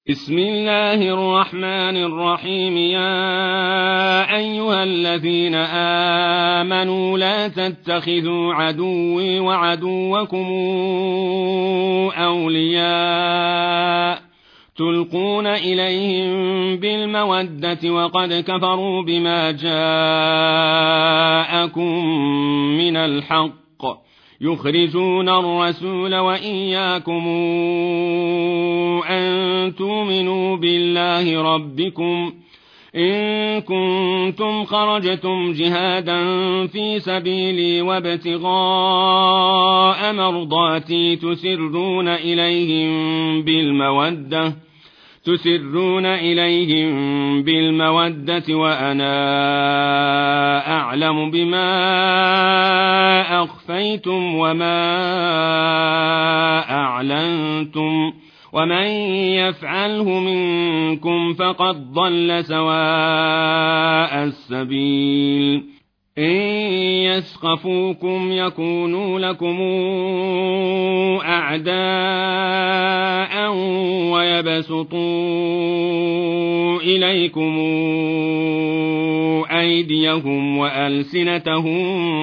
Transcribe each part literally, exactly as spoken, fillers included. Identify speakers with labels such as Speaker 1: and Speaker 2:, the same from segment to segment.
Speaker 1: بسم الله الرحمن الرحيم. يا أيها الذين آمنوا لا تتخذوا عدوي وعدوكم أولياء تلقون إليهم بالمودة وقد كفروا بما جاءكم من الحق يخرجون الرسول وإياكم أن تؤمنوا بالله ربكم إن كنتم خرجتم جهادا في سبيلي وابتغاء مرضاتي تسرون إليهم بالمودة تسرون إليهم بالمودة وأنا أعلم بما أخفيتم وما أعلنتم ومن يفعله منكم فقد ضل سواء السبيل. إن يثقفوكم يكونوا لكم أعداء ويبسطوا إليكم أيديهم وألسنتهم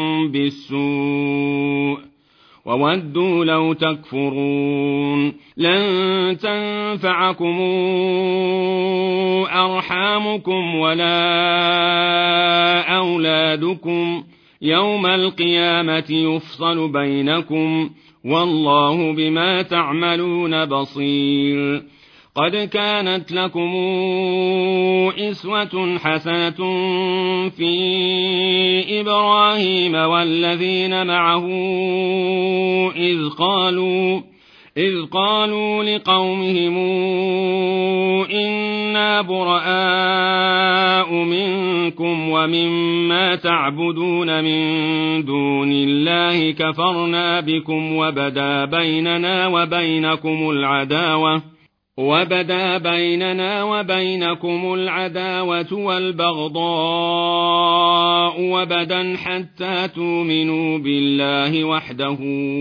Speaker 1: بالسوء وودوا لو تكفرون. لن تنفعكم أرحامكم ولا أولادكم يوم القيامة يفصل بينكم والله بما تعملون بصير. قد كانت لكم إسوة حسنة في إبراهيم والذين معه إذ قالوا إذ قالوا لقومهم إنا براء منكم ومما تعبدون من دون الله كفرنا بكم وبدا بيننا وبينكم العداوة وبدا بيننا وبينكم العداوة والبغضاء وبدا حتى تؤمنوا بالله وحده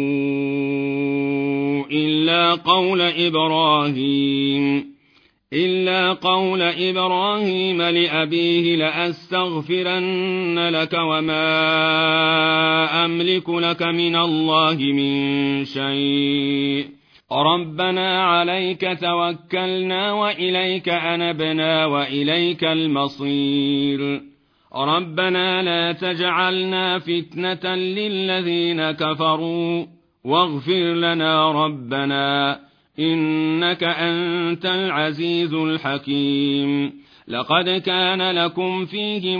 Speaker 1: إلا قول إبراهيم إلا قول إبراهيم لأبيه لأستغفرن لك وما أملك لك من الله من شيء ربنا عليك توكلنا وإليك أنبنا وإليك المصير. ربنا لا تجعلنا فتنة للذين كفروا واغفر لنا ربنا إنك أنت العزيز الحكيم. لقد كان لكم فيهم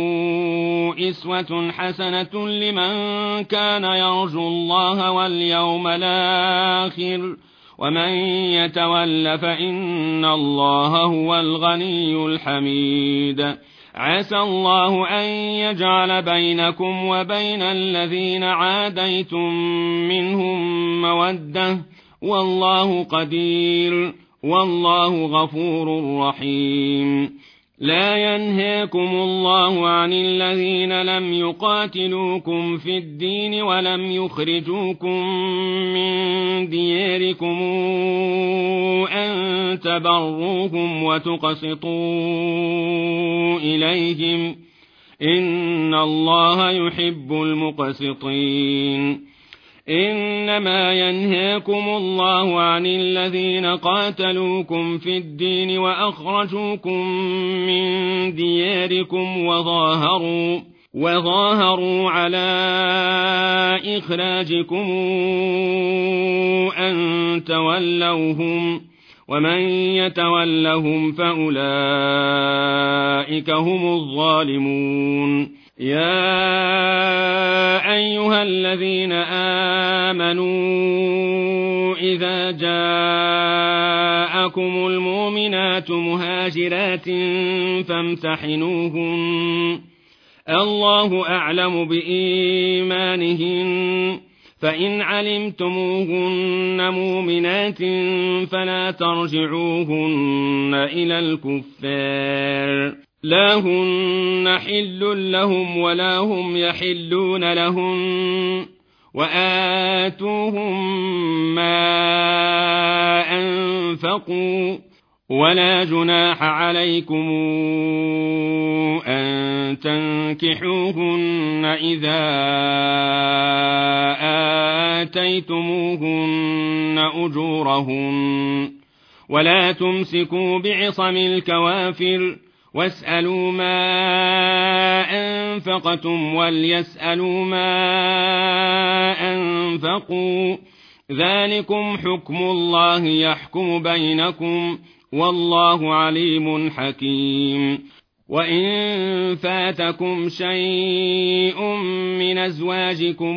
Speaker 1: إسوة حسنة لمن كان يرجو الله واليوم الآخر ومن يتول فإن الله هو الغني الحميد. عسى الله أن يجعل بينكم وبين الذين عاديتم منهم مودة والله قدير والله غفور رحيم. لا ينهاكم الله عن الذين لم يقاتلوكم في الدين ولم يخرجوكم من دياركم أن تبروهم وتقسطوا إليهم إن الله يحب المقسطين. إنما ينهاكم الله عن الذين قاتلوكم في الدين وأخرجوكم من دياركم وظاهروا وظاهروا على إخراجكم أن تولوهم ومن يتولهم فأولئك هم الظالمون. يا أيها الذين آمنوا إذا جاءكم المؤمنات مهاجرات فامتحنوهن الله أعلم بإيمانهن فإن علمتموهن مؤمنات فلا ترجعوهن إلى الكفار لا هن حل لهم ولا هم يحلون لهن وآتوهم ما أنفقوا ولا جناح عليكم أن تنكحوهن إذا آتيتموهن أجورهن ولا تمسكوا بعصم الكوافر واسألوا ما أنفقتم وليسألوا ما أنفقوا ذلكم حكم الله يحكم بينكم والله عليم حكيم. وإن فاتكم شيء من أزواجكم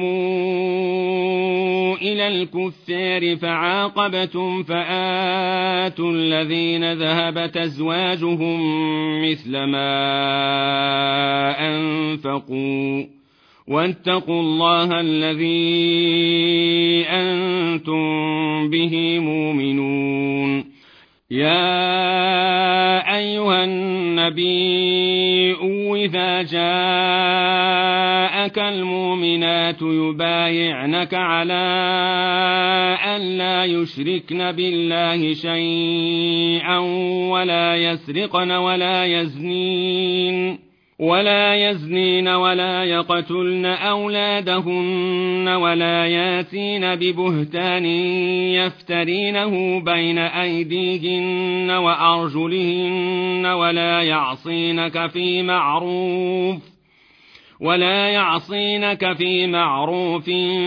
Speaker 1: إلى الكفار فعاقبتم فآتوا الذين ذهبت أزواجهم مثل ما أنفقوا واتقوا الله الذي أنتم به مؤمنون. يا أيها النبي إذا جاءك المؤمنات يبايعنك على أن لا يشركن بالله شيئا ولا يسرقن ولا يزنين ولا يزنين ولا يقتلن أولادهن ولا ياتين ببهتان يفترينه بين أيديهن وأرجلهن ولا يعصينك في معروف ولا يعصينك في معروف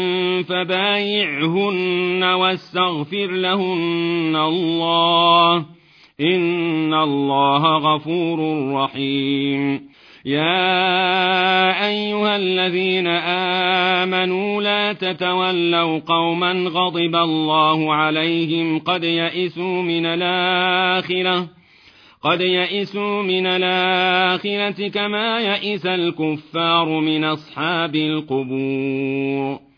Speaker 1: فبايعهن واستغفر لهن الله إن الله غفور رحيم. يا أيها الذين آمنوا لا تتولوا قوما غضب الله عليهم قد يئسوا من الآخرة قد يئسوا من الآخرة كما يئس الكفار من أصحاب القبور.